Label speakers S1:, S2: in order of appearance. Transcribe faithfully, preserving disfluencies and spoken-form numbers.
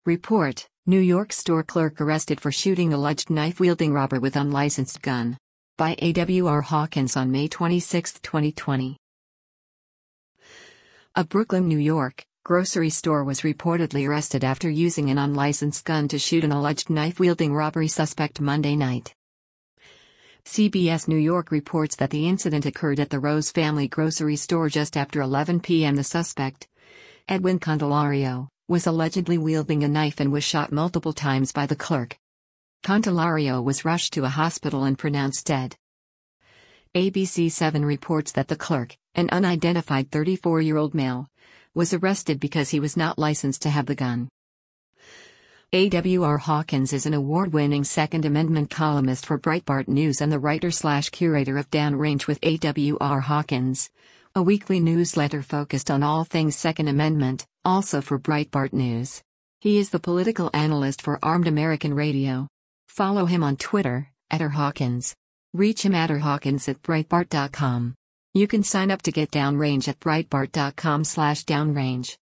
S1: Report: New York store clerk arrested for shooting alleged knife-wielding robber with unlicensed gun. By A W R Hawkins on May twenty-sixth, twenty twenty. A Brooklyn, New York, grocery store was reportedly arrested after using an unlicensed gun to shoot an alleged knife-wielding robbery suspect Monday night. C B S New York reports that the incident occurred at the Rose Family grocery store just after eleven p m The suspect, Edwin Candelario, was allegedly wielding a knife and was shot multiple times by the clerk. Candelario was rushed to a hospital and pronounced dead. A B C seven reports that the clerk, an unidentified thirty-four-year-old male, was arrested because he was not licensed to have the gun. A W R Hawkins is an award-winning Second Amendment columnist for Breitbart News and the writer-slash-curator of Downrange with A W R Hawkins, a weekly newsletter focused on all things Second Amendment, also for Breitbart News. He is the political analyst for Armed American Radio. Follow him on Twitter, at rhawkins. Reach him at rhawkins at breitbart dot com. You can sign up to get Downrange at breitbart dot com slash downrange.